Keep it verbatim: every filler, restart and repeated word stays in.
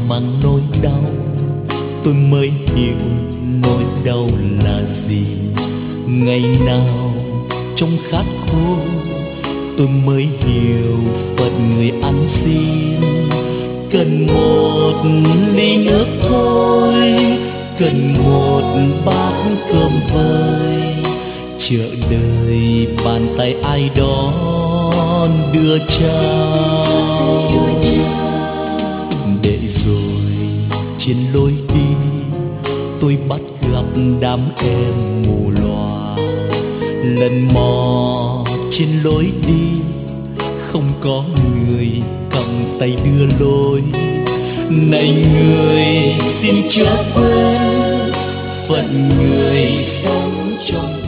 mang nỗi đau, tôi mới hiểu nỗi đau là gì. Ngày nào trong khát khô, tôi mới hiểu phận người ăn xin. Cần một ly nước thôi, cần một bát cơm vơi, chờ đợi bàn tay ai đó đưa trao. Để rồi trên lối đi, tôi bắt gặp đám em mù loà. Lần mò trên lối đi, không có người cầm tay đưa lối. Này người xin chớ quên, phận người sống trong